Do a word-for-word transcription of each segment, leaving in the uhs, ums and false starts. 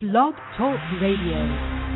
Blog Talk Radio.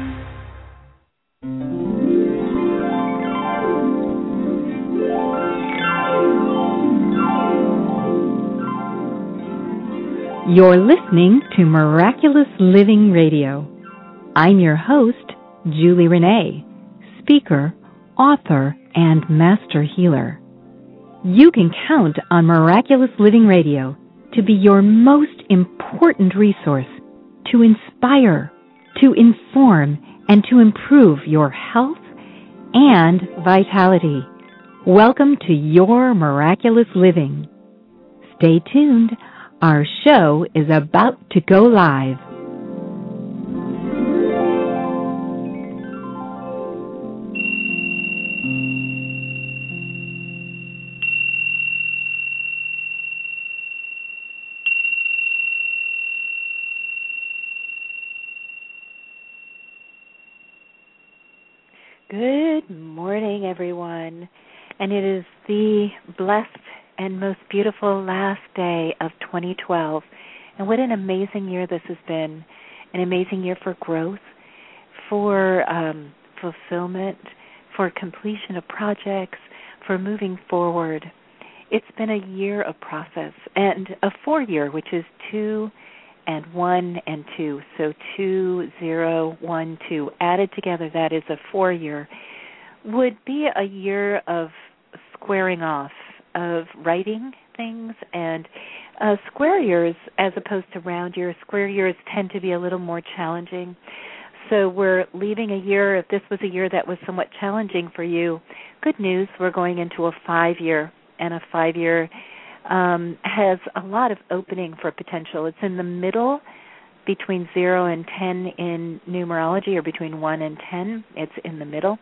You're listening to Miraculous Living Radio. I'm your host, Julie Renee, speaker, author, and master healer. You can count on Miraculous Living Radio to be your most important resource to inspire, to inform, and to improve your health and vitality. Welcome to Your Miraculous Living. Stay tuned. Our show is about to go live. Good morning, everyone. And it is the blessed and most beautiful last day of twenty twelve. And what an amazing year this has been. An amazing year for growth, for um, fulfillment, for completion of projects, for moving forward. It's been a year of process, and a four-year, which is two and one and two. So two, zero, one, two. Added together, that is a four-year. Would be a year of squaring off, of writing things, and uh, square years as opposed to round years. Square years tend to be a little more challenging. So we're leaving a year, if this was a year that was somewhat challenging for you, good news, we're going into a five-year, and a five-year um, has a lot of opening for potential. It's in the middle between zero and ten in numerology, or between one and ten. It's in the middle.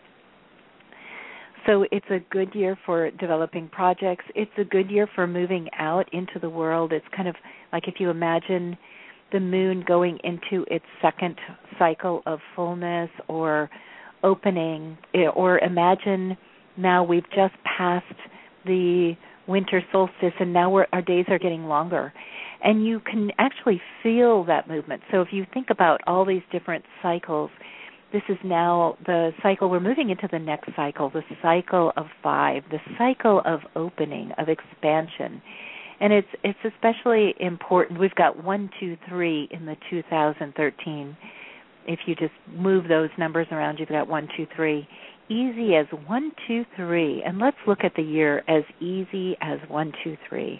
So it's a good year for developing projects. It's a good year for moving out into the world. It's kind of like if you imagine the moon going into its second cycle of fullness or opening, or imagine now we've just passed the winter solstice and now we're, our days are getting longer. And you can actually feel that movement. So if you think about all these different cycles, this is now the cycle, we're moving into the next cycle, the cycle of five, the cycle of opening, of expansion. And it's it's especially important. We've got one, two, three in the two thousand thirteen. If you just move those numbers around, you've got one, two, three. Easy as one, two, three. And let's look at the year as easy as one, two, three.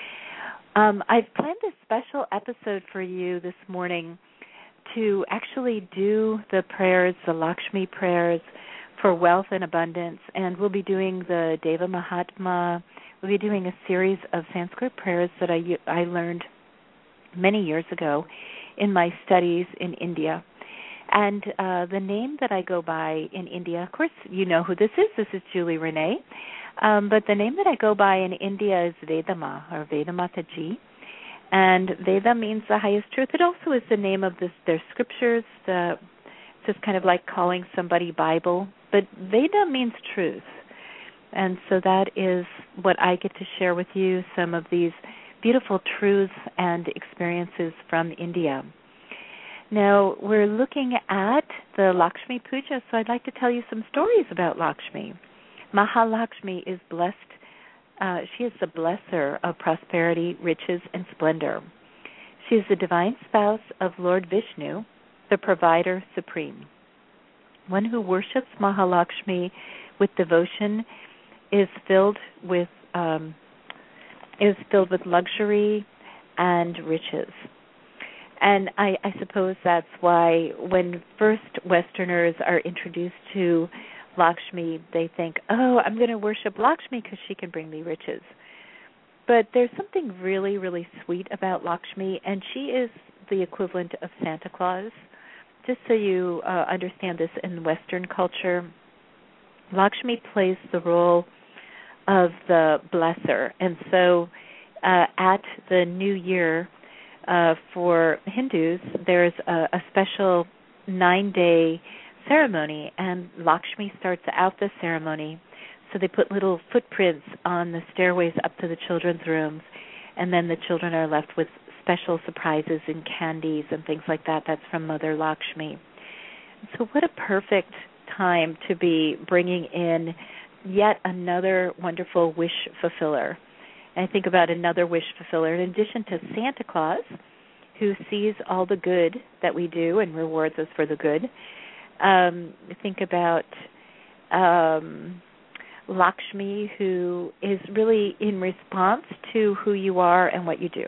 Um, I've planned a special episode for you this morning to actually do the prayers, the Lakshmi prayers for wealth and abundance. And we'll be doing the Deva Mahatma. We'll be doing a series of Sanskrit prayers that I, I learned many years ago in my studies in India. And uh, the name that I go by in India, of course, you know who this is. This is Julie Renee. Um, but the name that I go by in India is Vedama, or Vedamataji. And Veda means the highest truth. It also is the name of this, their scriptures. The, it's just kind of like calling somebody Bible. But Veda means truth. And so that is what I get to share with you, some of these beautiful truths and experiences from India. Now, we're looking at the Lakshmi Puja, so I'd like to tell you some stories about Lakshmi. Mahalakshmi is blessed. Uh, she is the blesser of prosperity, riches, and splendor. She is the divine spouse of Lord Vishnu, the provider supreme. One who worships Mahalakshmi with devotion is filled with um, is filled with luxury and riches. And I, I suppose that's why when first Westerners are introduced to Lakshmi, they think, oh, I'm going to worship Lakshmi because she can bring me riches. But there's something really, really sweet about Lakshmi, and she is the equivalent of Santa Claus. Just so you uh, understand this in Western culture, Lakshmi plays the role of the blesser. And so uh, at the New Year, Uh, for Hindus, there's a, a special nine-day ceremony, and Lakshmi starts out the ceremony. So they put little footprints on the stairways up to the children's rooms, and then the children are left with special surprises and candies and things like that. That's from Mother Lakshmi. So what a perfect time to be bringing in yet another wonderful wish fulfiller. And I think about another wish fulfiller in addition to Santa Claus, who sees all the good that we do and rewards us for the good. Um, think about um, Lakshmi, who is really in response to who you are and what you do.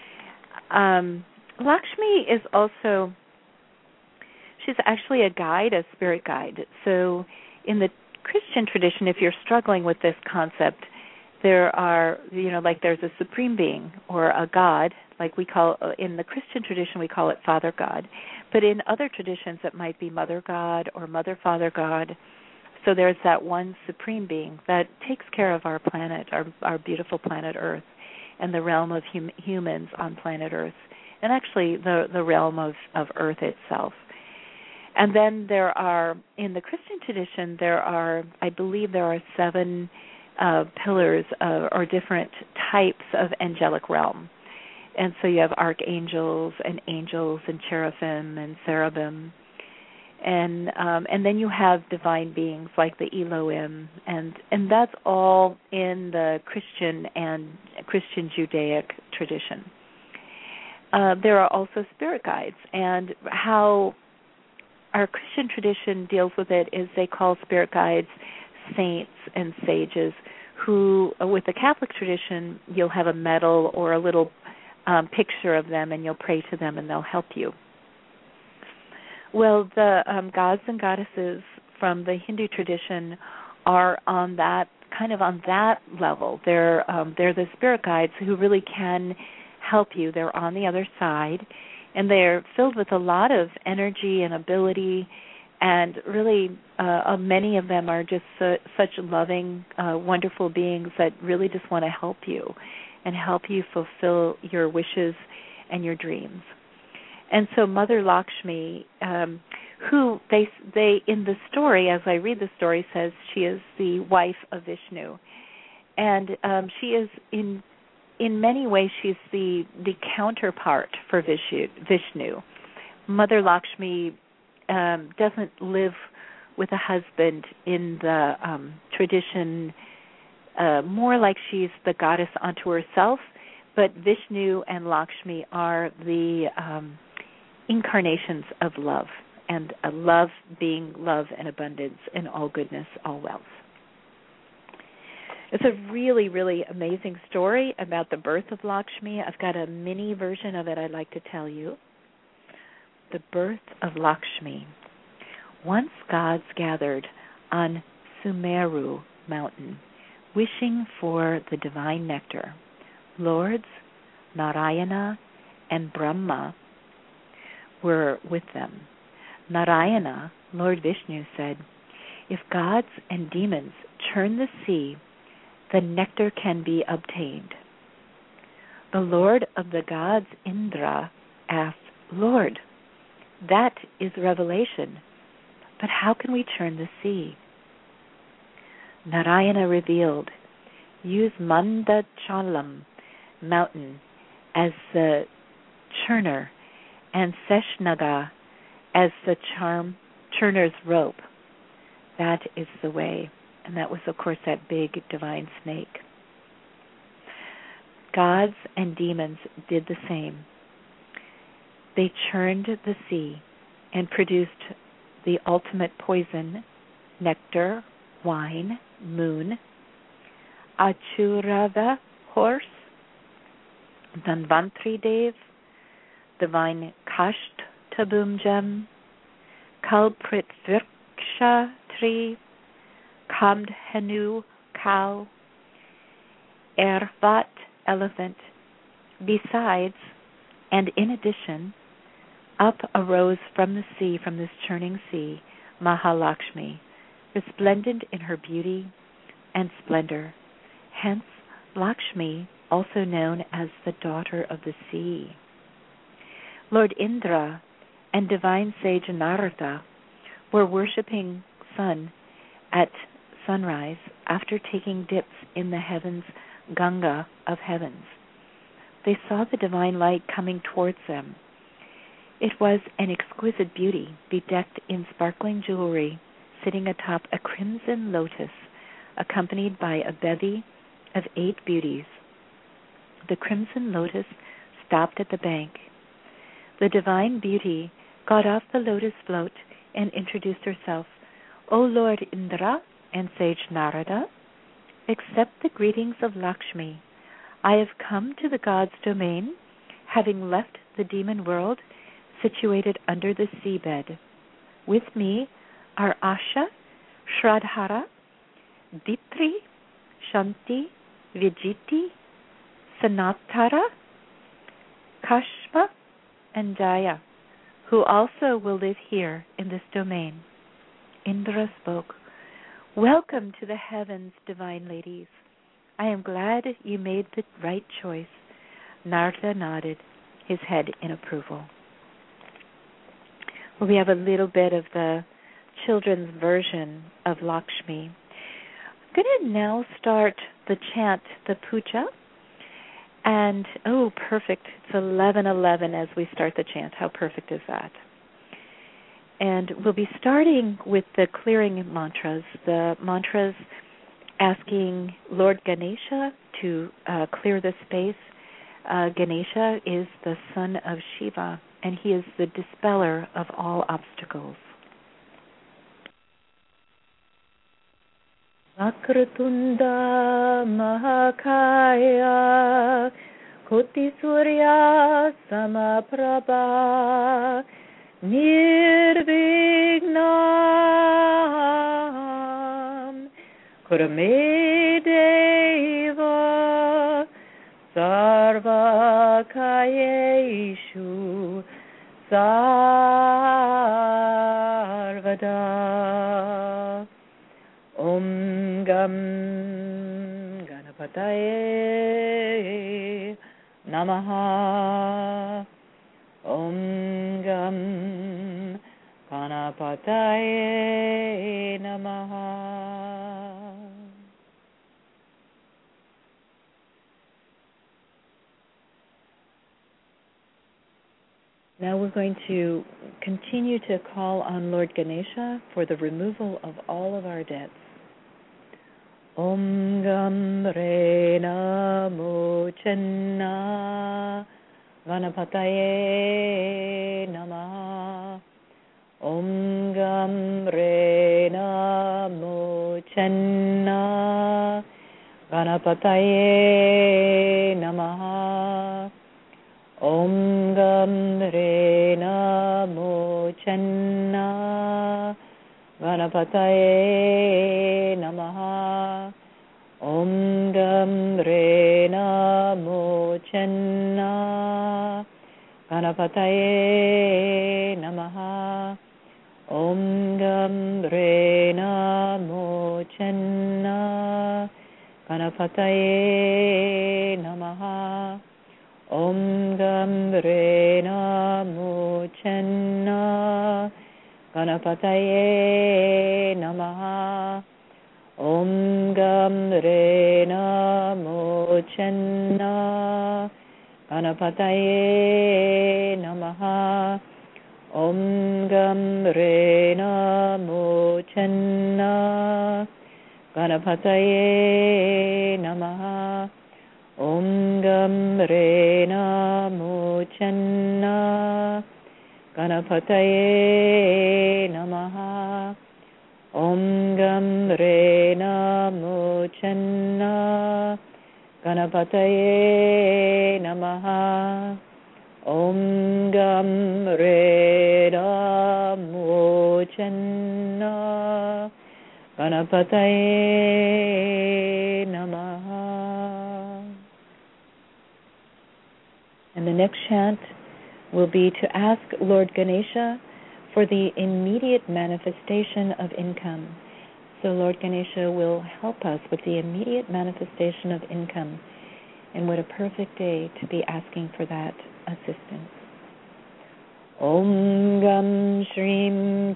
Um, Lakshmi is also, she's actually a guide, a spirit guide. So in the Christian tradition, if you're struggling with this concept, there are, you know, like there's a supreme being or a God, like we call, in the Christian tradition we call it Father God, but in other traditions it might be Mother God or Mother Father God. So there's that one supreme being that takes care of our planet, our, our beautiful planet Earth, and the realm of hum, humans on planet Earth, and actually the, the realm of, of Earth itself. And then there are, in the Christian tradition, there are, I believe there are seven uh, pillars uh, or different types of angelic realm. And so you have archangels and angels and cherubim and cherubim. And um, and then you have divine beings like the Elohim, and and that's all in the Christian and Christian Judaic tradition. Uh, there are also spirit guides, and how our Christian tradition deals with it is they call spirit guides saints and sages, who, with the Catholic tradition, you'll have a medal or a little um, picture of them, and you'll pray to them, and they'll help you. Well, the um, gods and goddesses from the Hindu tradition are on that, kind of on that level. They're um, they're the spirit guides who really can help you. They're on the other side, and they're filled with a lot of energy and ability, and really uh, many of them are just su- such loving, uh, wonderful beings that really just want to help you and help you fulfill your wishes and your dreams. And so Mother Lakshmi, um, who they they in the story, as I read the story, says she is the wife of Vishnu, and um, she is in in many ways she's the the counterpart for Vishnu. Vishnu. Mother Lakshmi um, doesn't live with a husband in the um, tradition, uh, more like she's the goddess unto herself, but Vishnu and Lakshmi are the um, incarnations of love, and uh, love being love and abundance and all goodness, all wealth. It's a really, really amazing story about the birth of Lakshmi. I've got a mini version of it I'd like to tell you. The birth of Lakshmi. Once gods gathered on Sumeru mountain, wishing for the divine nectar. Lords Narayana and Brahma were with them. Narayana, Lord Vishnu, said, "If gods and demons churn the sea, the nectar can be obtained." The Lord of the gods, Indra, asked, "Lord, that is revelation, but how can we churn the sea?" Narayana revealed, "Use Mandachalam mountain as the churner and Seshnaga as the charm churner's rope. That is the way." And that was, of course, that big divine snake. Gods and demons did the same. They churned the sea and produced the ultimate poison, nectar, wine, moon, Achurava horse, Dhanvantri Dev, divine Kashtabum gem, Kalpritvriksha tree, Kamdhenu cow, Ervat elephant. Besides, and in addition, up arose from the sea, from this churning sea, Mahalakshmi, resplendent in her beauty and splendor. Hence, Lakshmi, also known as the daughter of the sea. Lord Indra and divine sage Narada were worshipping sun at sunrise after taking dips in the heavens, Ganga of heavens. they saw the divine light coming towards them. It was an exquisite beauty, bedecked in sparkling jewelry, sitting atop a crimson lotus, accompanied by a bevy of eight beauties. The crimson lotus stopped at the bank. The divine beauty got off the lotus float and introduced herself. O Lord Indra and sage Narada, accept the greetings of Lakshmi. I have come to the god's domain, having left the demon world situated under the seabed. With me are Asha, Shradhara, Ditri, Shanti, Vijiti, Sanatara, Kashma, and Jaya, who also will live here in this domain. Indra spoke, Welcome to the heavens, divine ladies. I am glad you made the right choice. Narada nodded his head in approval. Well, we have a little bit of the children's version of Lakshmi. I'm going to now start the chant, the puja. And, oh, perfect. It's eleven eleven as we start the chant. How perfect is that? And we'll be starting with the clearing mantras, the mantras asking Lord Ganesha to uh, clear the space. Uh, Ganesha is the son of Shiva, and he is the dispeller of all obstacles. Vakratunda Mahakaya Koti Surya Samaprabha Nirvignam Kurame Deva Sarvakayeshu Sarvada Om Gam Ganapataye Namaha Om Gam Ganapataye Namaha. Now we're going to continue to call on Lord Ganesha for the removal of all of our debts. Om Gam Re Namo Chenna Ganapataye Namaha. Om Gam Re Namo Chenna Ganapataye Namaha. Om Gam Re Namo Chenna Ganapataye Namaha. Om Gam Re Namo Chenna Ganapataye Namaha. Om Gam Re Namo Chenna Ganapataye Namaha. Om Gam Re Namo Chenna Ganapataye Namaha. Om Gam Re Namo Chenna Ganapataye Namaha. Om Gam Re Namo Chenna Ganapataye Namaha. Om Gam Re Namo Chenna Ganapataye Namaha. Om Gam Re Namo Chenna Ganapataye Namaha. Om Gam Re Namo Chenna Ganapataye Namaha. And the next chant will be to ask Lord Ganesha for the immediate manifestation of income. So Lord Ganesha will help us with the immediate manifestation of income. And what a perfect day to be asking for that assistance. Om Gam Shrim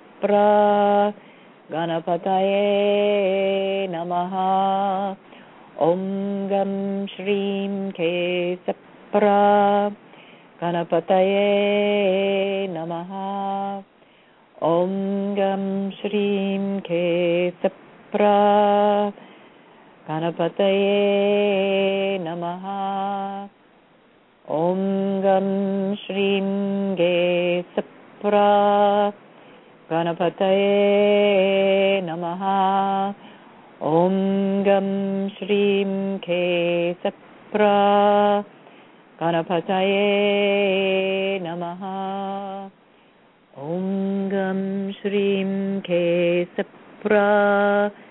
Kesapra Ganapataye Namaha. Om Gam Shrim Kesapra Ganapataye Namaha. Om Gam Shrim Kesapra Ganapataye Namaha. Om Gam Shrim Kesapra Ganapataye Namaha. Om Gam Shrim Kesapra Ganapataye Namaha. Om Gam Shrim Kesapra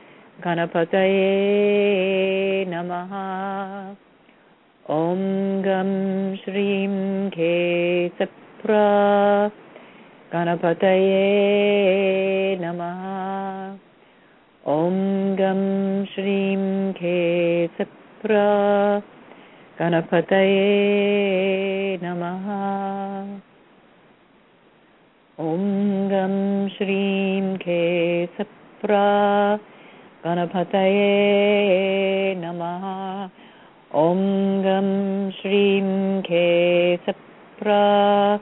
Ganapataye Namaha. Om Gam Shrim Kesapra Ganapataye Namaha. Om Gam Shrim Kesapra Ganapataye Namaha. Om Gam Shrim Kesapra Ganapataye Namaha. Om Gam Shrim Kesapra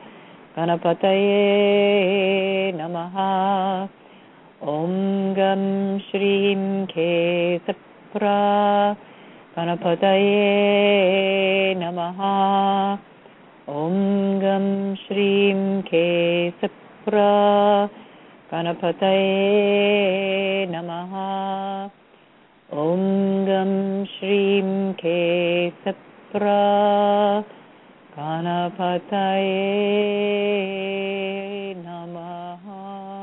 Ganapataye Namaha. Om Gam Shrim Kesapra Ganapataye Namaha. Om Gam Shrim Kesapra Ganapataye Namaha. Om Gam Shrim Kesapra Ganapataye Namaha.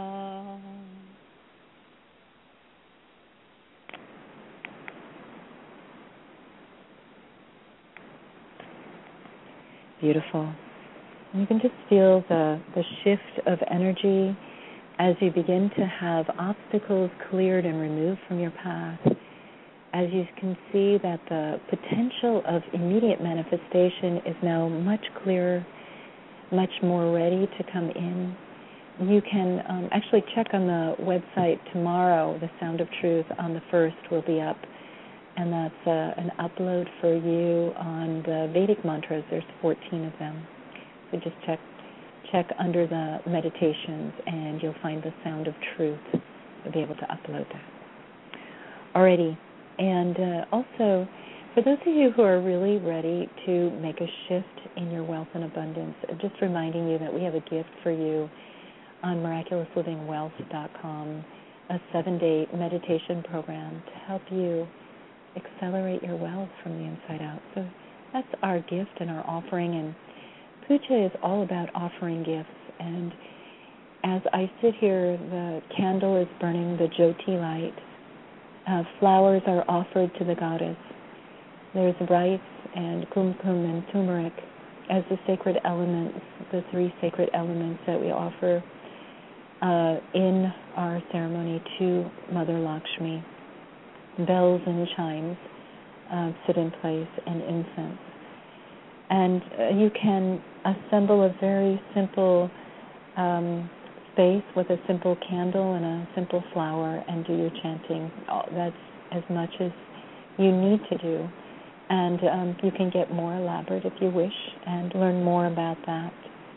Beautiful. And you can just feel the, the shift of energy as you begin to have obstacles cleared and removed from your path. As you can see that the potential of immediate manifestation is now much clearer, much more ready to come in. You can um, actually check on the website tomorrow. The Sound of Truth on the first will be up. And that's uh, an upload for you on the Vedic mantras. There's fourteen of them. So just check check under the meditations and you'll find the Sound of Truth. You'll be able to upload that. Alrighty. And uh, also, for those of you who are really ready to make a shift in your wealth and abundance, just reminding you that we have a gift for you on miraculous living wealth dot com, a seven-day meditation program to help you accelerate your wealth from the inside out. So that's our gift and our offering, and puja is all about offering gifts. And as I sit here, the candle is burning, the Jyoti light. Uh, flowers are offered to the goddess. There's rice and kumkum and turmeric as the sacred elements, the three sacred elements that we offer uh, in our ceremony to Mother Lakshmi. Bells and chimes uh, sit in place, and incense. And uh, you can assemble a very simple um, space with a simple candle and a simple flower and do your chanting. That's as much as you need to do. And um, you can get more elaborate if you wish and learn more about that.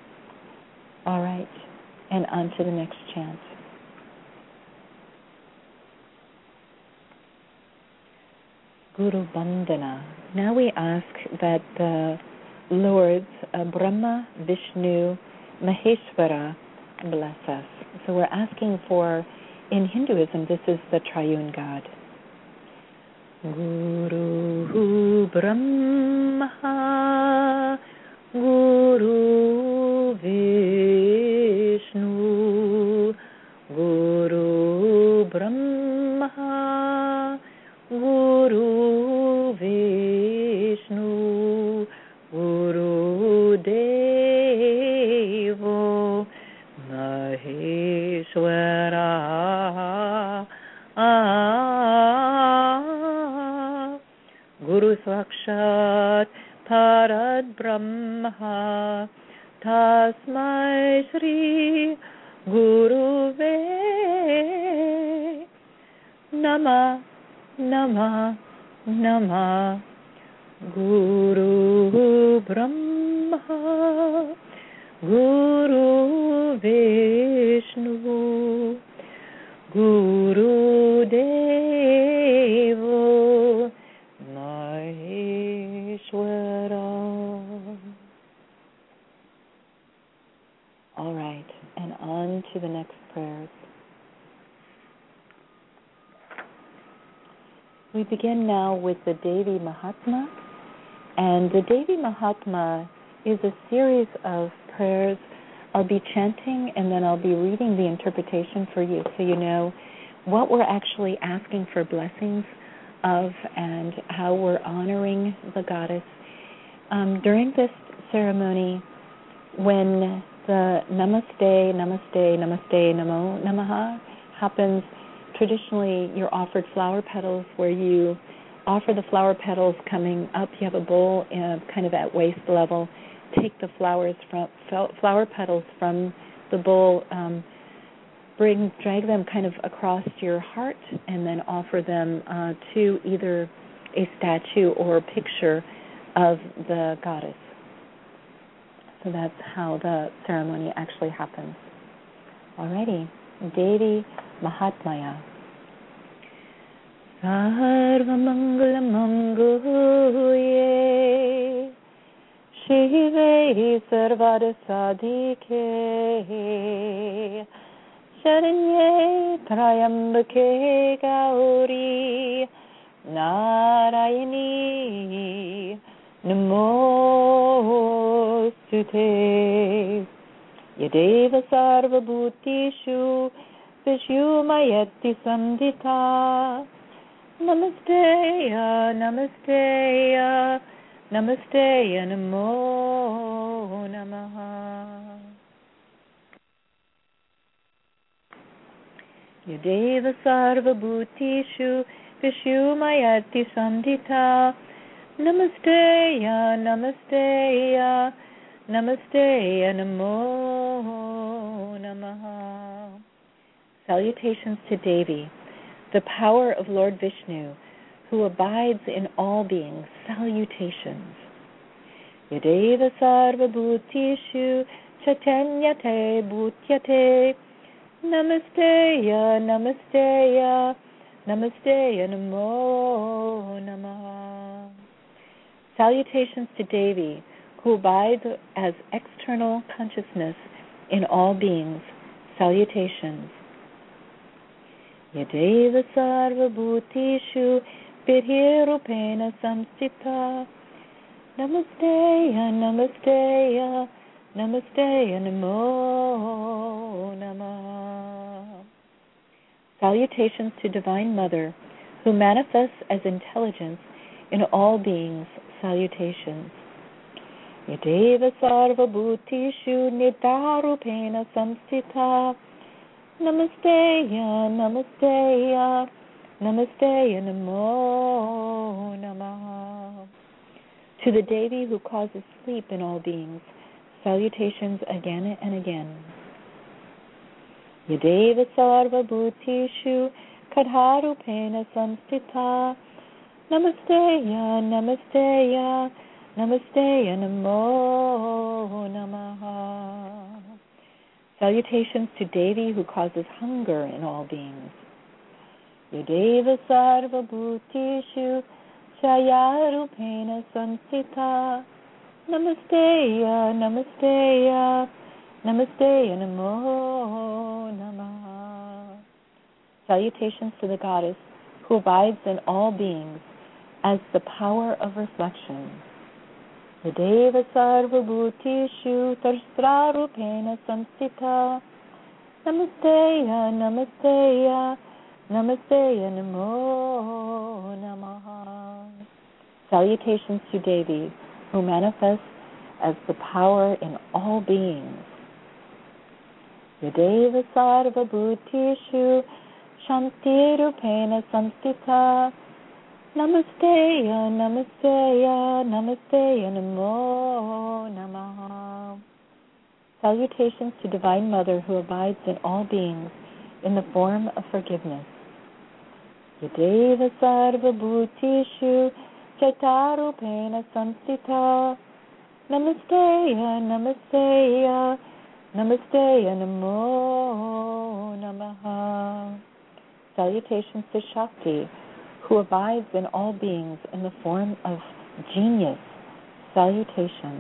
All right, and on to the next chant. Guru Bandhana. Now we ask that the Lords uh, Brahma, Vishnu, Maheshwara bless us. So we're asking for, in Hinduism, this is the triune God. Guru Brahma, Guru Vishnu, Guru Brahma, Guru Vishnu, Guru Devo Maheshwara, Guru Sakshat Parad Brahma, Tasmai Shri Guruve Namah Namah Namah. Guru Brahma, Guru Vishnu, Guru Devo Maheshwara. All right, and on to the next prayers. We begin now with the Devi Mahatma. And the Devi Mahatma is a series of prayers. I'll be chanting and then I'll be reading the interpretation for you so you know what we're actually asking for blessings of and how we're honoring the goddess. Um, during this ceremony, when the Namaste, Namaste, Namaste, Namo, Namaha happens, traditionally you're offered flower petals where you offer the flower petals coming up. You have a bowl uh, kind of at waist level. Take the flowers from flower petals from the bowl, um, bring, drag them kind of across your heart, and then offer them uh, to either a statue or a picture of the goddess. So that's how the ceremony actually happens. Alrighty, Devi Mahatmaya. Sarvamangalamangalaye Shive Sarvadasadike Sharanye Trayambake Gauri Narayani Namostute Yadeva Sarvabhutishu Vishumayati Samdita Namasteya, Namasteya, Namasteya, Namo Namaha. Yadeva Sarva Bhutishu Vishumayati Samdita Namasteya, Namasteya, Namasteya, Namo Namaha. Salutations to Devi, the power of Lord Vishnu, who abides in all beings. Salutations. Yadeva sarva bhutishu chaitanyate bhutyate namasteya, namasteya, namasteya, namo namaha. Salutations to Devi, who abides as external consciousness in all beings. Salutations. Yadeva sarva bhutishu vidhirupena samstita namasteya, namasteya, namasteya, namo namaha. Salutations to Divine Mother, who manifests as intelligence in all beings. Salutations. Yadeva sarva bhutishu nidharupena samstita namasteya, namasteya, namasteya, namo namaha. To the Devi who causes sleep in all beings, salutations again and again. Yadeva sarva bhutishu kadharupena samstita namasteya, namasteya, namasteya, namo namaha. Salutations to Devi who causes hunger in all beings. Yadeva sarva bhutishu chayarupena samsita namasteya, namasteya, namasteya, namo namaha. Salutations to the goddess who abides in all beings as the power of reflection. Yadeva sarva bhutishu tarsrarupena samstita namasteya, namasteya, namasteya, namo namaha. Salutations to Devi, who manifests as the power in all beings. Yadeva sarva bhutishu shantirupena samstita namasteya, namasteya, namasteya, namo namaha. Salutations to Divine Mother, who abides in all beings in the form of forgiveness. Yadeva Sarva Bhutishu Chaitarupena Samstita. Namasteya, Namasteya, Namasteya, Namo Namaha. Salutations to Shakti, who abides in all beings in the form of genius. Salutations.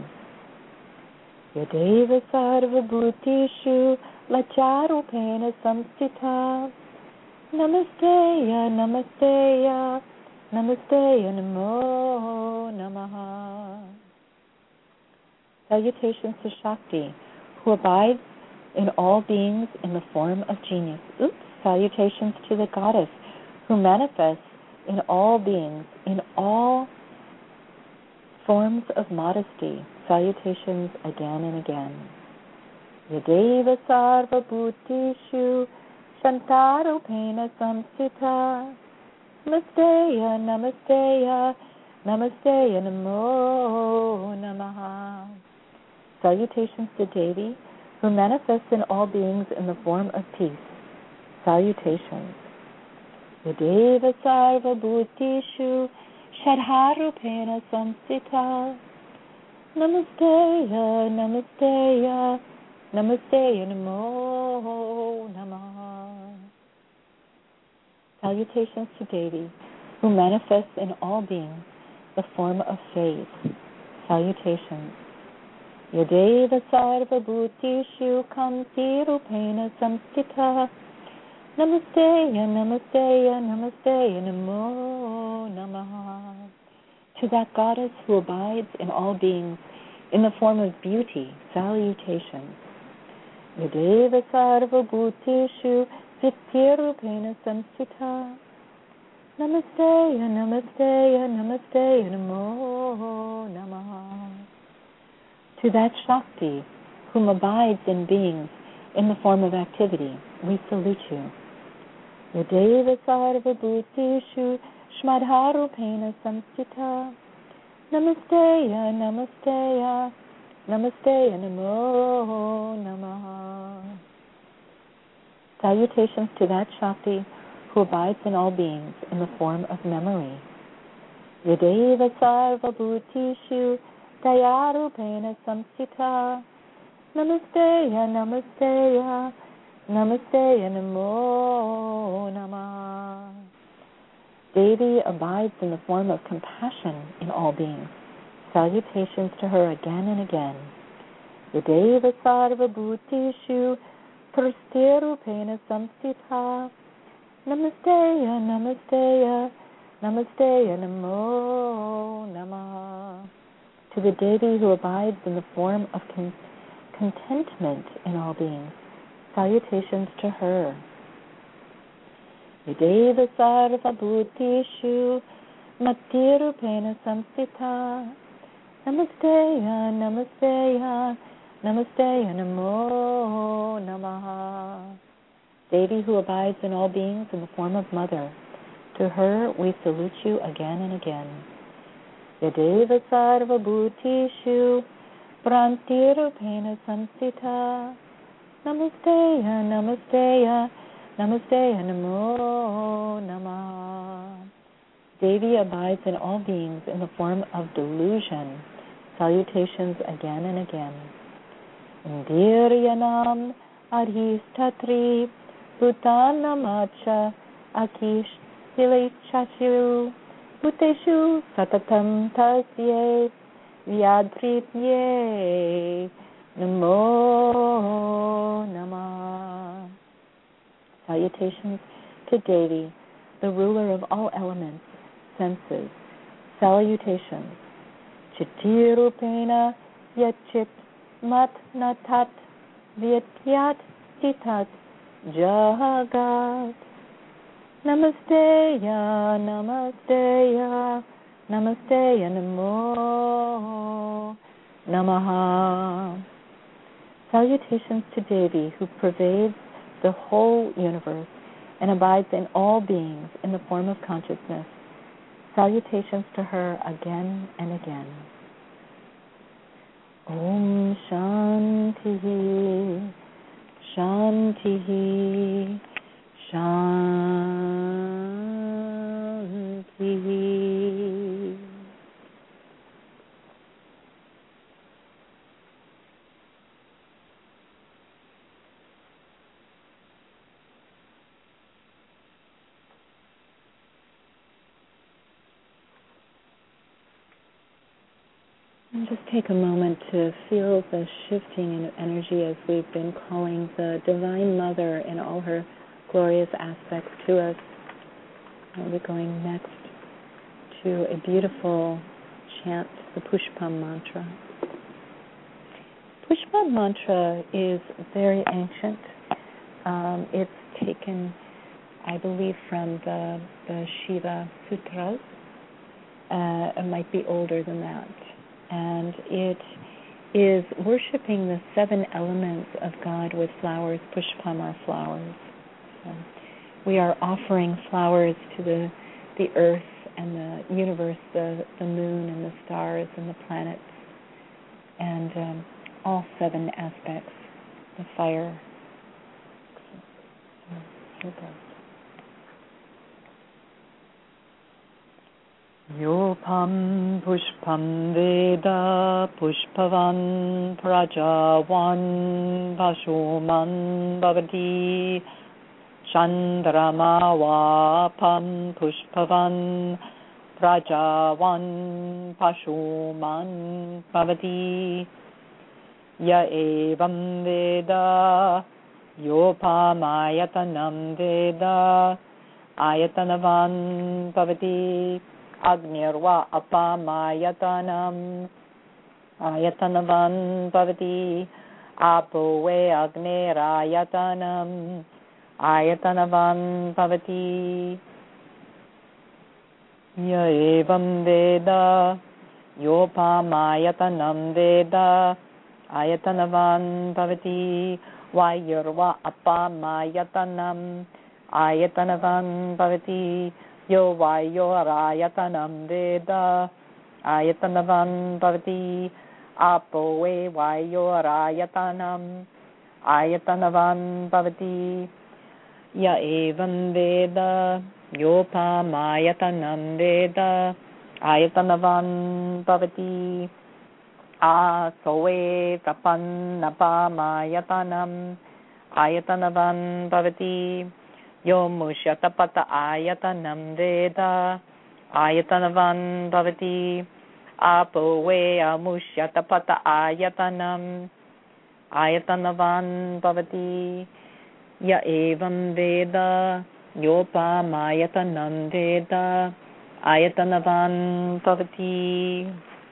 Yadeva Sarva Bhutishu Lacharupena Samstita. Namasteya, Namasteya, Namasteya, Namo Namaha. Salutations to Shakti, who abides in all beings in the form of genius. Oops. Salutations to the goddess, who manifests in all beings, in all forms of modesty. Salutations again and again. Yadeva Sarva Bhutishu Shantarupena Samsita. Namasteya, Namasteya, Namasteya, Namo Namaha. Salutations to Devi, who manifests in all beings in the form of peace. Salutations. Yadeva Sarva Bhutishu Shadharupena Samsita. Namasteya, Namasteya, Namasteya, Namo Namaha. Salutations to Devi, who manifests in all beings the form of faith. Salutations. Yadeva Sarva Bhutishu Kamti Rupena Samstita. Namasteya, Namasteya, Namasteya, Namo Namaha. To that goddess who abides in all beings in the form of beauty. Salutations. Yadeva Sarva Bhutishu Vityarupena Samsita. Namasteya, Namasteya, Namasteya, Namo Namaha. To that Shakti whom abides in beings in the form of activity, we salute you. Yadeva Sarva Bhutishu Shmadharupena Samstita. Namasteya, Namasteya, Namasteya, Namo Namaha. Salutations to that Shakti who abides in all beings in the form of memory. Yadeva Sarva Bhutishu Dayarupena Samstita. Namasteya, Namasteya, Namasteya, Namo Namaha. Devi abides in the form of compassion in all beings. Salutations to her again and again. Yadeva Sarva Bhutishu Prastirupena Samstita. Namasteya, Namasteya, Namasteya, Namo Namaha. To the Devi who abides in the form of con- contentment in all beings. Salutations to her. Yadeva Sarva Bhutishu Matirupena Samstita. Namasteya, Namasteya, Namasteya, Namo Namaha. Devi who abides in all beings in the form of mother. To her we salute you again and again. Yadeva Sarva Bhutishu Prantirupena Samsita. Namasteya, Namasteya, Namasteya, Namo Namaha. Devi abides in all beings in the form of delusion. Salutations again and again. Indiryanam Adhistatri Bhutanamacha Akish Silechachu Bhuteshu Satatam Tasye Vyadritye Namo Namah. Salutations to Devi, the ruler of all elements, senses. Salutations. Chitirupena Yachit Mat Natat Vyatyat Titat Jagat. Namasteya, Namasteya, Namasteya, Namo Namaha. Salutations to Devi, who pervades the whole universe and abides in all beings in the form of consciousness. Salutations to her again and again. Om Shanti, Shanti, Shanti. just take a moment to feel the shifting in energy as we've been calling the Divine Mother in all her glorious aspects to us. And we're going next to a beautiful chant, the Pushpam mantra. Pushpam mantra is very ancient. Um, it's taken, I believe, from the, the Shiva Sutras. Uh, it might be older than that. And it is worshiping the seven elements of God with flowers. Pushpam are flowers. So we are offering flowers to the the earth and the universe, the, the moon and the stars and the planets, and um, all seven aspects, the fire. So, so Yopam pushpam veda pushpavan prajavan vashoman bhavati chandrama vapam pushpavan prajavan pashoman bhavati ya evam veda yopamayatanam veda ayatanavan bhavati Agnirva apamayatanam ayatanavan bhavati apo ve agnirayatanam ayatanavan bhavati ya evam veda yopamayatanam veda ayatanavan bhavati vayurva apamayatanam ayatanavan bhavati Yo vayo arayatanam veda ayatanavan bhavati apo ve vayo arayatanam ayatanavan bhavati ya evam veda yopamayatanam veda ayatanavan bhavati asoe tapannapamayatanam ayatanavan bhavati Yo mushyatapata ayatanam veda ayatanavan bhavati apo ve amushyatapata ayatanam ayatanavan bhavati ya evam veda yopamayatanam veda ayatanavan bhavati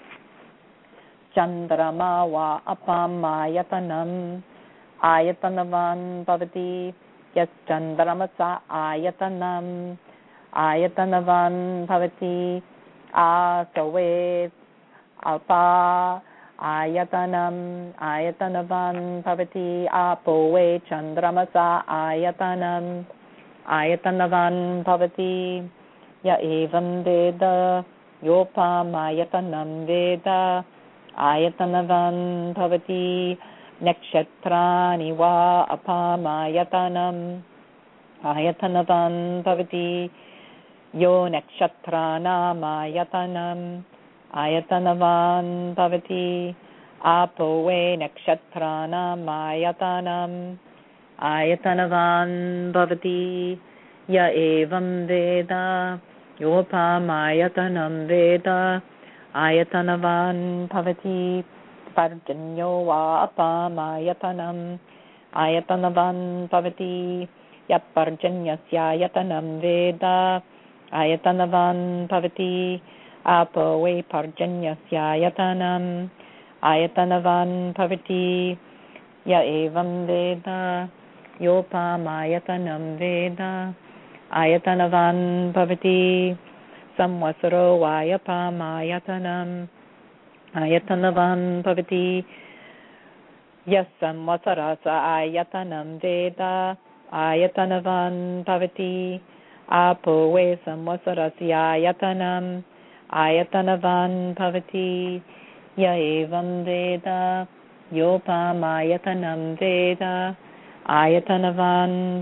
chandrama va apamayatanam ayatanavan bhavati Yes, Chandramasa ayatanam ayatanavan bhavati asave alpa ayatanam ayatanavan bhavati apove Chandramasa ayatanam ayatanavan bhavati ya evam veda yopam ayatanam veda ayatanavan bhavati Nakshatrani va apamayatanam ayatanavan bhavati yo nakshatranam ayatanam ayatanavan bhavati apo ve nakshatranam ayatanam ayatanavan bhavati ya evam veda yopamayatanam veda ayatanavan bhavati Parjanyo va apamayatanam ayatanavan bhavati yat parjanyasya ayatanam veda ayatanavan bhavati apo ve parjanyasya ayatanam ayatanavan bhavati ya evam veda yopamayatanam veda ayatanavan bhavati samvasaro vayapamayatanam ayatanavan bhavati yasam vasarasa ayatanam veda ayatanavan bhavati apo ve samvasarasya ayatanam ayatanavan bhavati ya evam veda yopamayatanam veda ayatanavan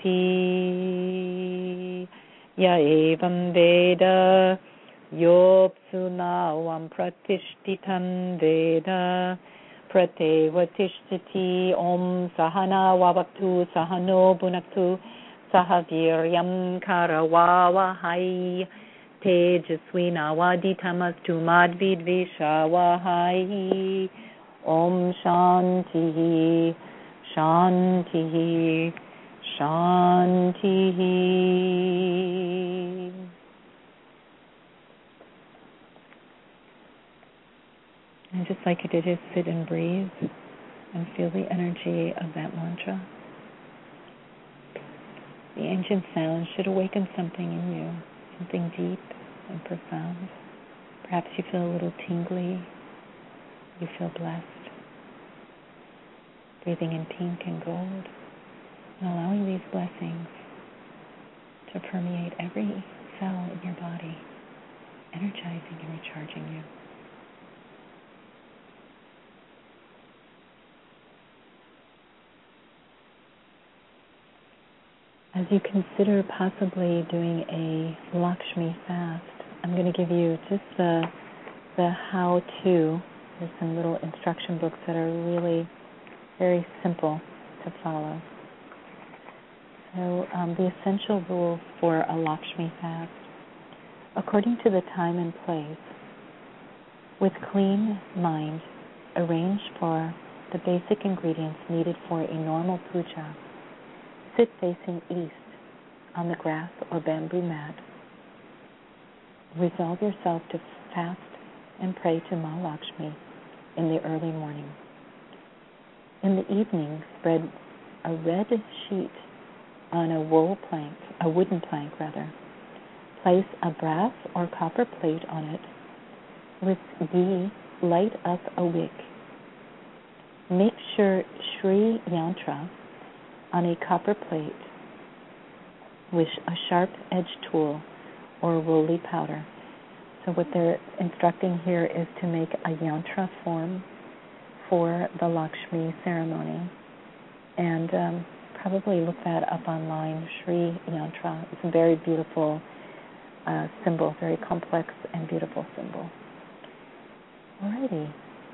bhavati ya evam veda Yopsunavam pratishtitam veda pratevatishtiti om sahana vavaktu sahano bhunaktu sahaviryam karavavahai tejaswi nawaditamastu madvidvishawahai. Om Shanti, Shanti, Shanti. I'd just like you to just sit and breathe and feel the energy of that mantra. The ancient sound should awaken something in you, something deep and profound. Perhaps you feel a little tingly. You feel blessed. Breathing in pink and gold and allowing these blessings to permeate every cell in your body, energizing and recharging you. As you consider possibly doing a Lakshmi fast, I'm going to give you just the the how-to. There's some little instruction books that are really very simple to follow. So um, the essential rules for a Lakshmi fast. According to the time and place, with clean mind, arrange for the basic ingredients needed for a normal puja. Sit facing east on the grass or bamboo mat. Resolve yourself to fast and pray to Ma Lakshmi in the early morning. In the evening, spread a red sheet on a wool plank, a wooden plank rather. Place a brass or copper plate on it. With ghee, light up a wick. Make sure Sri Yantra on a copper plate with a sharp-edged tool or roly powder. So what they're instructing here is to make a yantra form for the Lakshmi ceremony. And um, probably look that up online, Sri Yantra. It's a very beautiful uh, symbol, very complex and beautiful symbol. Alrighty.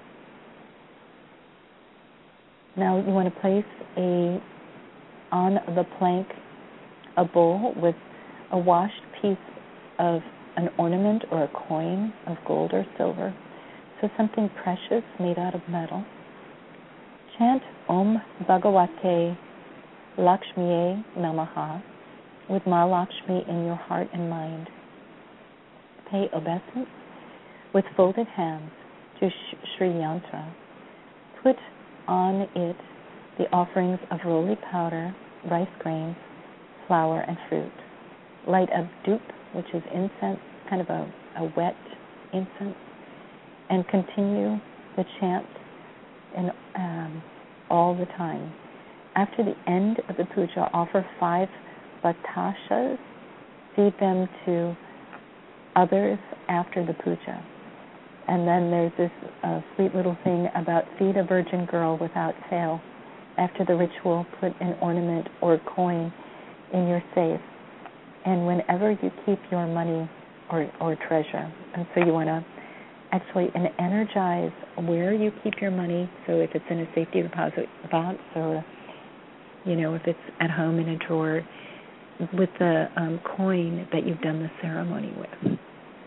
Now you want to place a on the plank a bowl with a washed piece of an ornament or a coin of gold or silver, so something precious made out of metal. Chant Om Bhagavate Lakshmiye Namaha with Ma Lakshmi in your heart and mind. Pay obeisance with folded hands to Sri Yantra. Put on it the offerings of roly powder, rice grains, flour, and fruit. Light a dupe, which is incense, kind of a, a wet incense, and continue the chant in, um, all the time. After the end of the puja, offer five batashas, feed them to others after the puja. And then there's this uh, sweet little thing about feed a virgin girl without fail. After the ritual, put an ornament or coin in your safe. And whenever you keep your money or, or treasure, and so you want to actually energize where you keep your money, so if it's in a safety deposit box or, you know, if it's at home in a drawer, with the um, coin that you've done the ceremony with.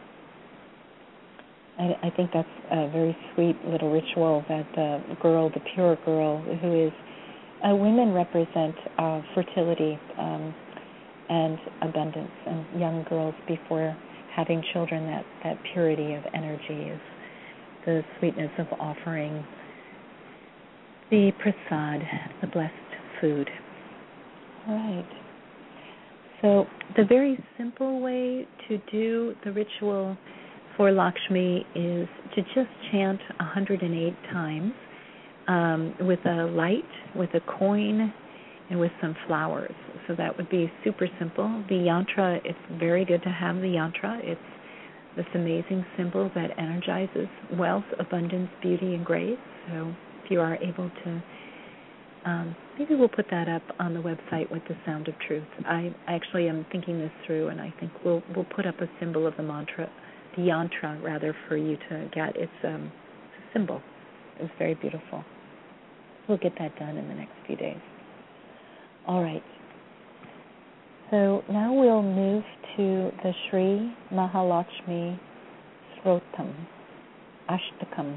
I, I think that's a very sweet little ritual that the girl, the pure girl, who is, uh, women represent uh, fertility um, and abundance, and young girls before having children, that, that purity of energy is the sweetness of offering the prasad, the blessed food. All right. So the very simple way to do the ritual for Lakshmi is to just chant one hundred eight times um, with a light, with a coin, and with some flowers. So that would be super simple. The yantra, it's very good to have the yantra. It's this amazing symbol that energizes wealth, abundance, beauty, and grace. So if you are able to, um, maybe we'll put that up on the website with the Sound of Truth. I actually am thinking this through, and I think we'll we'll put up a symbol of the mantra, the yantra rather, for you to get. It's, um, it's a symbol. It's very beautiful. We'll get that done in the next few days. All right. So now we'll move to the Shri Mahalakshmi Srotam, Ashtakam.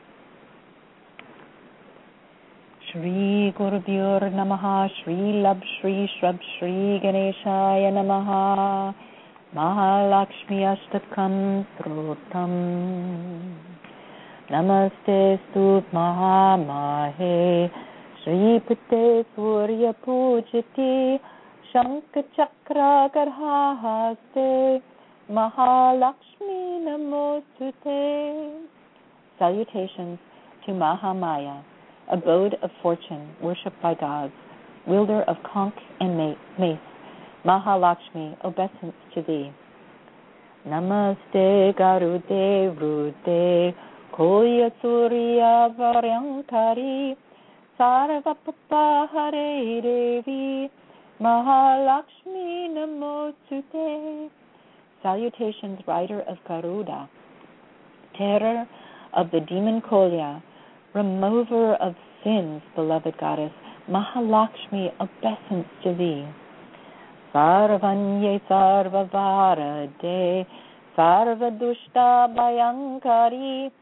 Shri Gurubhyur Namaha, Shri Lab Shri Shrab Shri Ganeshaya Namaha, Mahalakshmi Ashtakam Srotam. Namaste Stut Mahamahe, Shri Pute Surya Pujati, Shankha Chakra Garhahaste, Mahalakshmi Namostute. Salutations to Mahamaya, abode of fortune, worshipped by gods, wielder of conch and mace, Mahalakshmi, obeisance to thee. Namaste Garude Vrute, Koya Surya Varyankari, Sarvapapa Hare Devi, Mahalakshmi Namostute. Salutations, rider of Garuda, terror of the demon Kolya, remover of sins, beloved goddess, Mahalakshmi, obeisance to thee. Sarvanye Sarvavarade, Sarvadushta Bhayankari,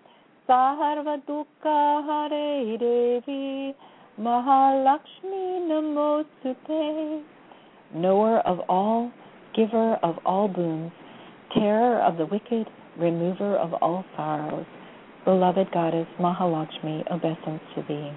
Sarvadukha Hare Devi, Mahalakshmi Namostute. Knower of all, giver of all boons, terror of the wicked, remover of all sorrows, beloved goddess, Mahalakshmi, obeisance to thee.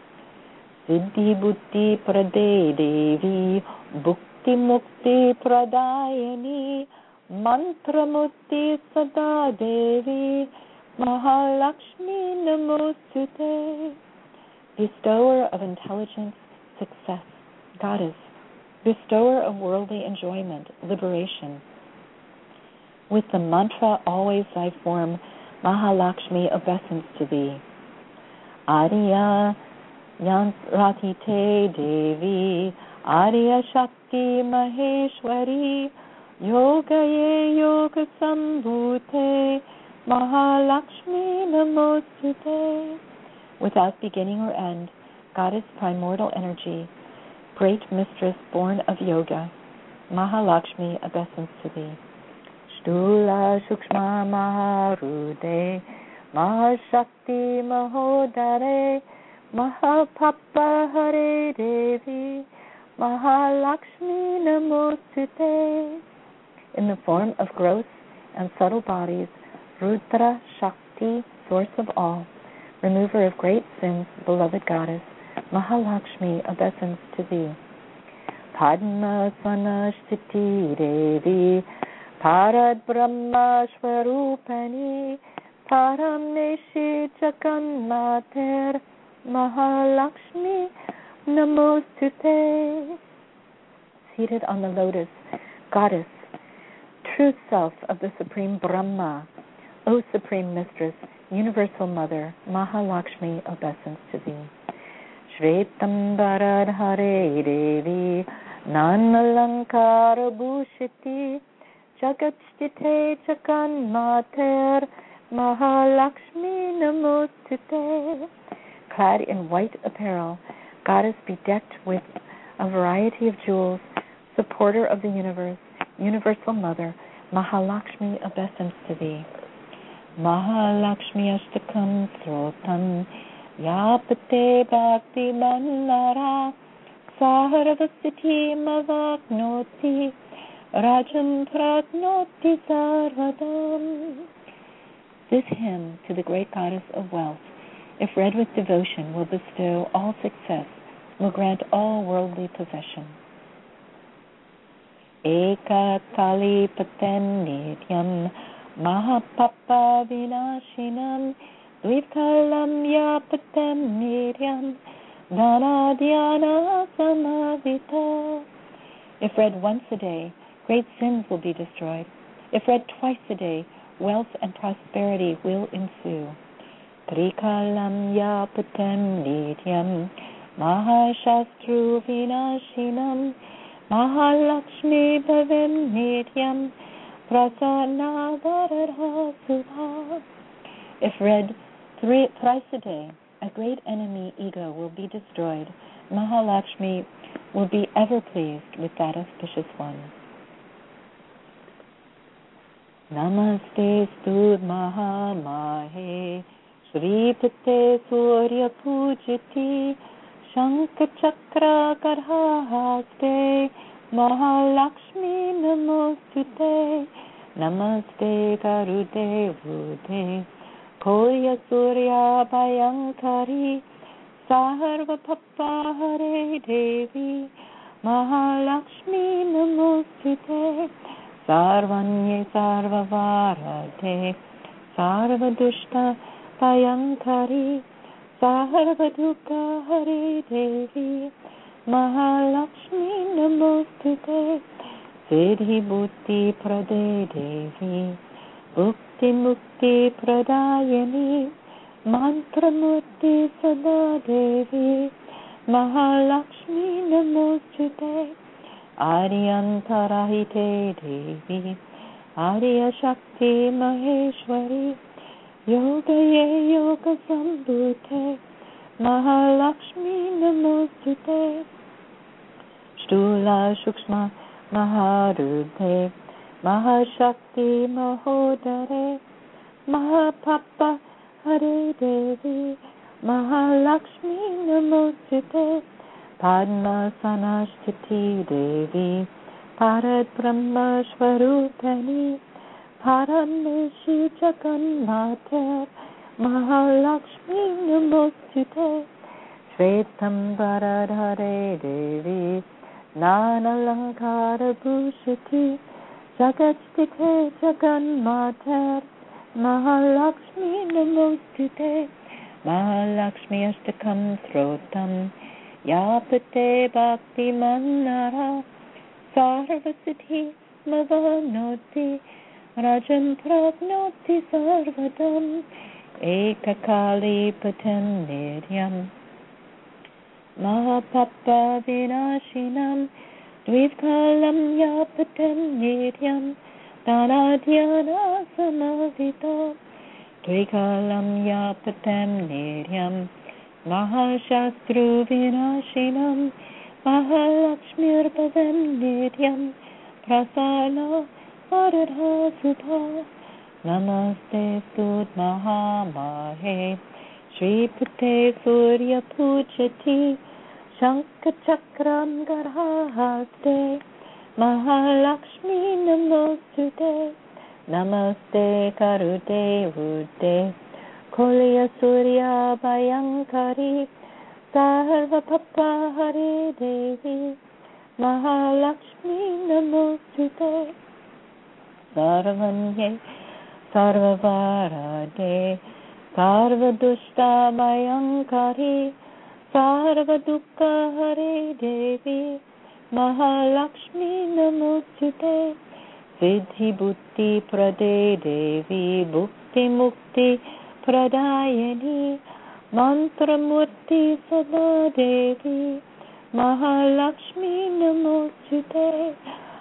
Siddhi Buddhi Prade Devi, Bhukti Mukti Pradayani, Mantra Mukti Sada Devi, Mahalakshmi Namostute. Bestower of intelligence, success, goddess, bestower of worldly enjoyment, liberation. With the mantra always thy form, Mahalakshmi, obeisance to thee. Arya Yantratite Devi, Arya Shakti Maheshwari, Yogaye Yoga Sambhute, Mahalakshmi Namostute. Without beginning or end, goddess primordial energy, great mistress born of yoga, Mahalakshmi, obeisance to thee. Shtula Sukshma Maharude, Mahashakti Mahodare, Mahapapa Hare Devi, Mahalakshmi Namostute. In the form of gross and subtle bodies, Rudra Shakti, source of all, remover of great sins, beloved goddess, Mahalakshmi, obeisance to thee. Padma Svanashtiti Devi, Parad Brahma Swarupani, Param Neshi Jagannathar, Mahalakshmi Namostute. Seated on the lotus, goddess, true self of the Supreme Brahma, O Supreme Mistress, Universal Mother, Mahalakshmi, obeisance to thee. Shvetam Bharad Hare Devi, Nanalankara Bhushiti, Jagatstite Jagannathar, Mahalakshmi Namostute. Clad in white apparel, goddess bedecked with a variety of jewels, supporter of the universe, Universal Mother, Mahalakshmi, obeisance to thee. Mahalakshmi Ashtakam Srotam, Yapate Bhakti Manara, Sarvasiti Mavaknoti, Rajam Pratnoti Sarvadam. This hymn to the great goddess of wealth, if read with devotion, will bestow all success, will grant all worldly possession. Eka Kali Paten Nityam, Mahapapa Vinashinam, Dvikalam Yapatem Nityam, Dana Dhyana Samavita. If read once a day, great sins will be destroyed. If read twice a day, wealth and prosperity will ensue. Trikalam Yapatem Nityam, Mahashastru Vinashinam, Mahalakshmi Bhavim Nityam, Prasanna Varadha Subha. If read three, thrice a day, a great enemy, ego, will be destroyed. Mahalakshmi will be ever pleased with that auspicious one. Namaste Stud Mahamahe Shripate Surya Pujati Shankachakra Garhaste Mahalakshmi Namostute Namaste Garude Vude Koya Surya Bhayankari Sarva Papa Hare Devi Mahalakshmi Namostute Sarvanye Sarvavarate Sarvadushta Bhayankari Sarvaduka Hare Devi Mahalakshmi Namostute Siddhi Buddhi Prade Devi Bhukti Mukti Pradayani Mantramurti Sada Devi Mahalakshmi Namostute Aryantarahite Devi Arya Shakti Maheshwari Yogaye Yoga Sambhute Mahalakshmi Namostute Shtula Shukshma Maharudhe Mahashakti Mahodare Mahapapa Hare Devi Mahalakshmi Namostute Padma Sanashtiti Devi Parad Brahma Shvarupani Parameshi Jagannath Mahalakshmi Namostute Shvetam Varadhare Devi Nanalankara Bhushati Jagatstite Jagannath Mahalakshmi Namostute Mahalakshmi Ashtakam Throtam Yapate Bhakti Manara Sarvasiddhi Mavanoti Rajan Prapnoti Sarvadam Ekakali Patam Niryam Mahapapa Vinashinam Dvitkalam Yapatam Niryam Dhanadhyana Samavita Dvikalam Yapatam Niryam Mahashastru Vinashinam Mahalakshmir Padam Nityam Prasana Varadha Subha Namaste Stud Mahamahe Shripate Surya Pujati Shankachakram Garhaste Mahalakshmi Namostute Namaste Karute Vude Kolya Surya Bhayankari Sarva Papa Hare Devi Mahalakshmi Namostute Sarvanye Sarvavarade Sarvadushta Bhayankari Sarvadukka Hare Devi Mahalakshmi Namostute Siddhi Buddhi Prade Devi Bhukti Mukti Pradayani Mantramurti Sada Devi Mahalakshmi Namostute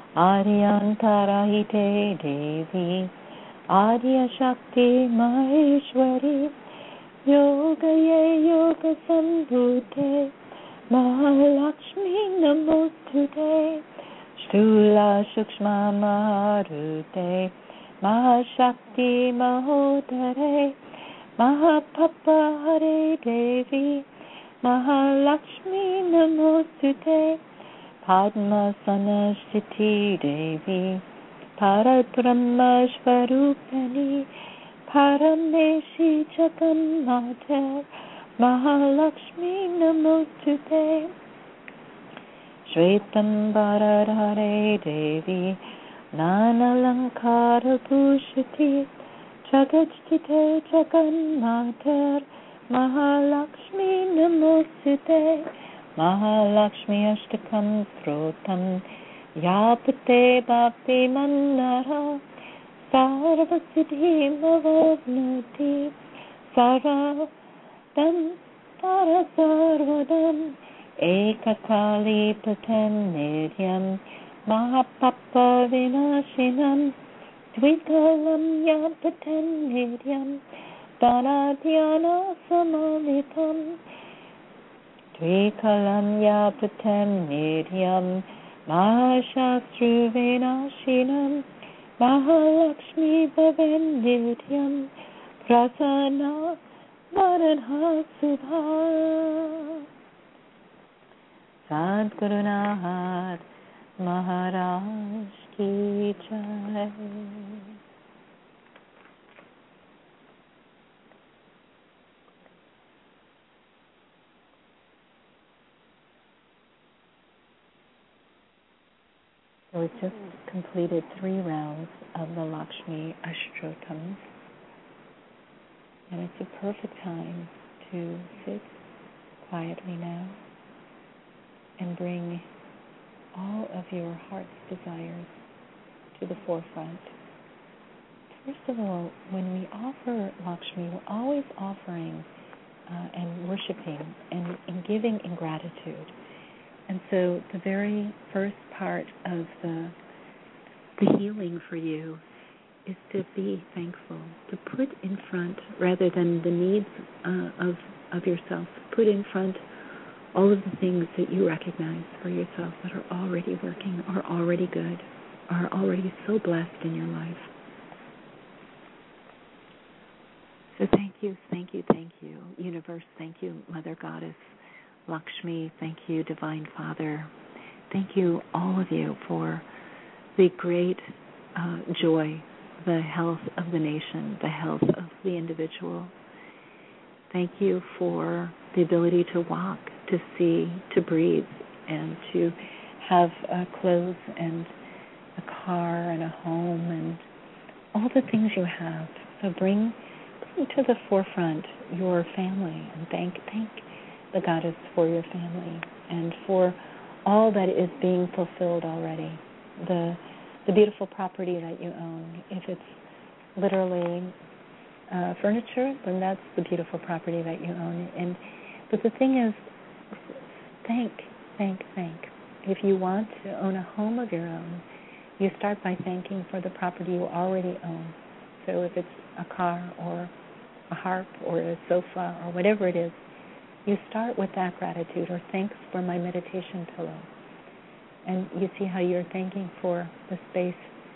Aryantarahite Devi Arya Shakti Maheshwari Yogaye Yoga Sambhute Mahalakshmi Namostute Shtula Shukshma Marute Mahashakti Mahodare Mahapapa Hare Devi Mahalakshmi Namostute Padma Sanashtiti Devi Parabrahma Shvarupani Parameshi Jagannath Mahalakshmi Namostute Shvetam Varadhare Devi Nanalankara Bhushati Jagatstite Jagannath Mahalakshmi Namostute Mahalakshmi Ashtakam Throtam Yapate Bhakti Manara Sarvasiddhi Mavadnati Saradam Parasarvadam Ekakali Patam Niryam Mahapapa Vinashinam Dvikalam Yapatam Niryam Dhanadhyana Samalitam Dvikalam Yapatam Niryam Mahashastru Vinashinam Mahalakshmi Bhavandityam Prasanna Varadha Subha. Sadgurunath Maharaj Ki Jai. So we've just completed three rounds of the Lakshmi Ashtotams. And it's a perfect time to sit quietly now and bring all of your heart's desires to the forefront. First of all, when we offer Lakshmi, we're always offering uh, and worshiping and, and giving in gratitude. And so the very first part of the, the healing for you is to be thankful, to put in front, rather than the needs uh, of of yourself, put in front all of the things that you recognize for yourself that are already working, are already good, are already so blessed in your life. So thank you, thank you, thank you, Universe, thank you, Mother Goddess, Lakshmi, thank you, Divine Father. Thank you, all of you, for the great uh, joy, the health of the nation, the health of the individual. Thank you for the ability to walk, to see, to breathe, and to have uh, clothes and a car and a home and all the things you have. So bring, bring to the forefront your family and thank thank the Goddess for your family and for all that is being fulfilled already. The the beautiful property that you own. If it's literally uh, furniture, then that's the beautiful property that you own. And but the thing is, thank, thank, thank. If you want to own a home of your own, you start by thanking for the property you already own. So if it's a car or a harp or a sofa or whatever it is, you start with that gratitude, or thanks for my meditation pillow. And you see how you're thanking for the space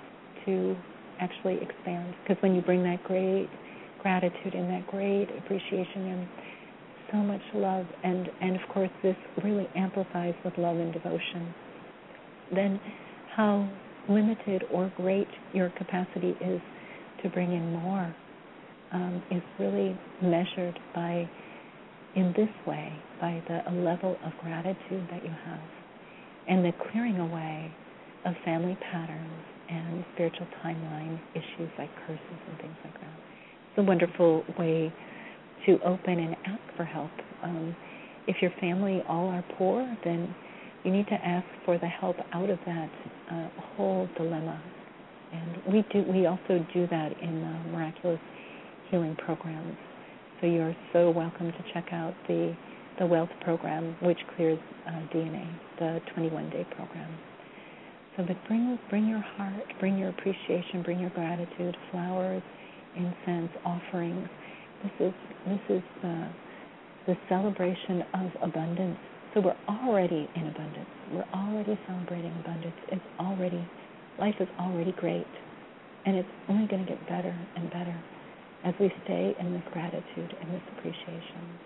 to actually expand. Because when you bring that great gratitude and that great appreciation and so much love, and, and of course this really amplifies with love and devotion, then how limited or great your capacity is to bring in more um, is really measured by, in this way, by the a level of gratitude that you have and the clearing away of family patterns and spiritual timeline issues like curses and things like that. It's a wonderful way to open and ask for help. Um, if your family all are poor, then you need to ask for the help out of that uh, whole dilemma. And we do. We also do that in uh, miraculous healing programs. So you're so welcome to check out the the Wealth program, which clears uh, D N A, the twenty-one day program. So but bring bring your heart, bring your appreciation, bring your gratitude, flowers, incense, offerings. This is this is uh, the celebration of abundance. So we're already in abundance. We're already celebrating abundance. It's already, life is already great. And it's only going to get better and better as we stay in this gratitude and this appreciation.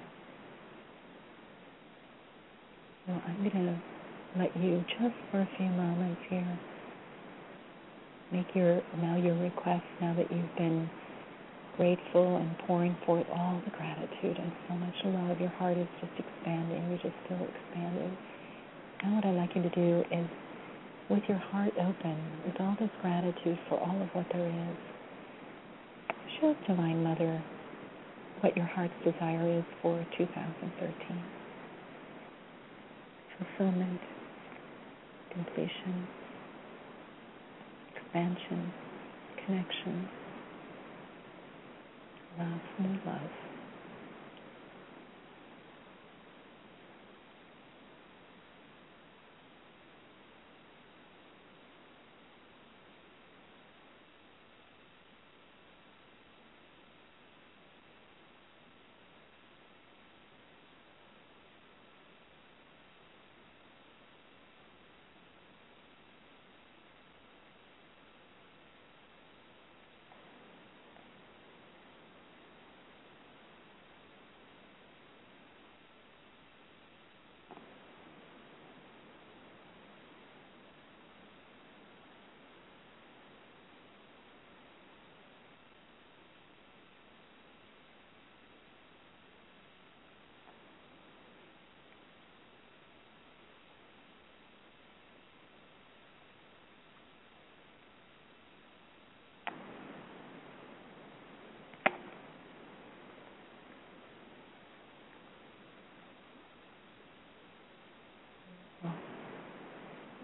So I'm going to let you, just for a few moments here, make your, now your request, now that you've been grateful and pouring forth all the gratitude and so much love. Your heart is just expanding. You're just still expanding. Now what I'd like you to do is, with your heart open, with all this gratitude for all of what there is, show Divine Mother what your heart's desire is for two thousand thirteen. Fulfillment, completion, expansion, connection, love, more love.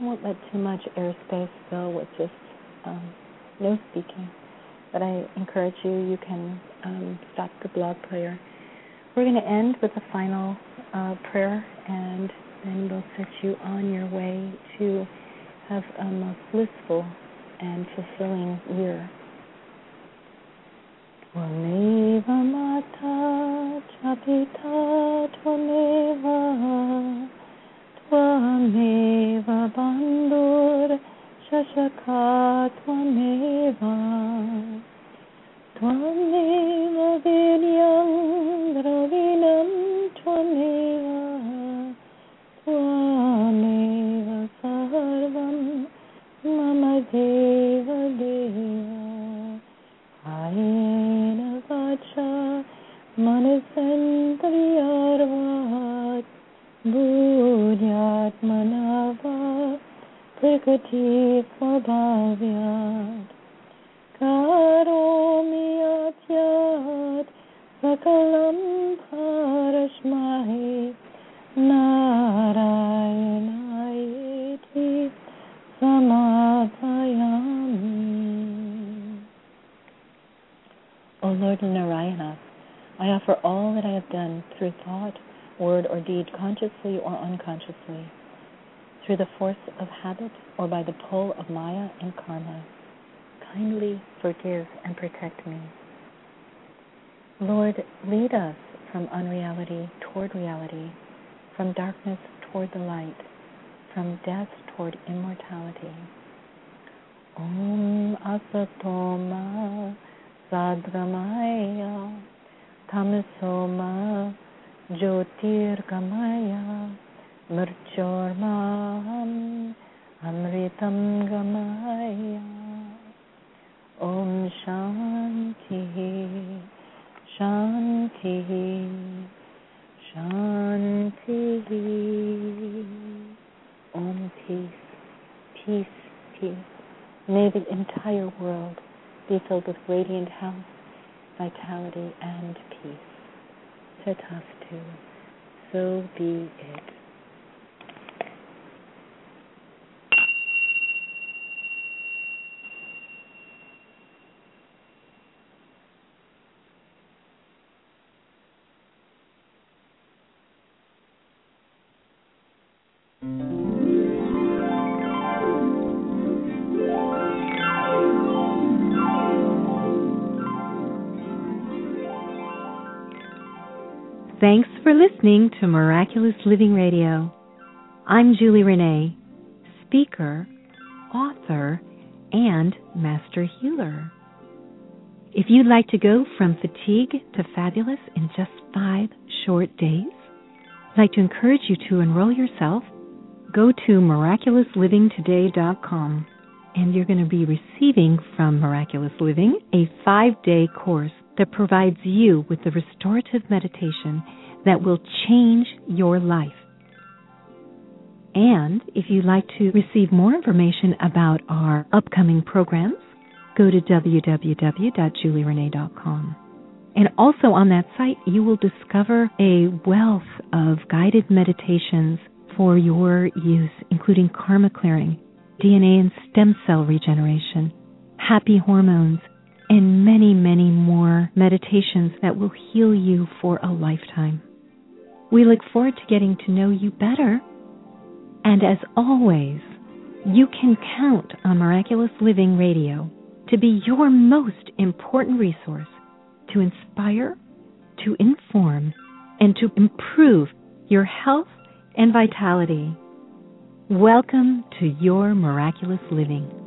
won't let too much airspace fill with just um, no speaking. But I encourage you, you can um, stop the blog player. We're going to end with a final uh, prayer, and then we'll set you on your way to have a most blissful and fulfilling year. Tvameva mata chapita tvameva tvameva bandhur shashaka tvameva tvameva vidyam dravinam tvameva tvameva sarvam mama deva deva ayena vacha manasandriyarvat bunyat manava prakati svabhavyat karomi atyat sakalam bharashmahe Narayanayeti samapayami. O Lord Narayana, I offer all that I have done through thought, word, or deed, consciously or unconsciously, through the force of habit or by the pull of Maya and karma. Kindly forgive and protect me. Lord, lead us from unreality toward reality, from darkness toward the light, from death toward immortality. Om Asatoma Sadgamaya Tamasoma Jyotirgamaya Mrtyormaham Amritam Gamaya. Om Shanti Shanti Shanti. Om peace, peace, peace. May the entire world be filled with radiant health, vitality, and peace. Tathastu. So be it. Thanks for listening to Miraculous Living Radio. I'm Julie Renee, speaker, author, and master healer. If you'd like to go from fatigue to fabulous in just five short days, I'd like to encourage you to enroll yourself. Go to miraculous living today dot com, and you're going to be receiving from Miraculous Living a five-day course that provides you with the restorative meditation that will change your life. And if you'd like to receive more information about our upcoming programs, go to w w w dot julie renee dot com. And also on that site, you will discover a wealth of guided meditations for your use, including karma clearing, D N A and stem cell regeneration, happy hormones, and many, many more meditations that will heal you for a lifetime. We look forward to getting to know you better. And as always, you can count on Miraculous Living Radio to be your most important resource to inspire, to inform, and to improve your health and vitality. Welcome to your Miraculous Living.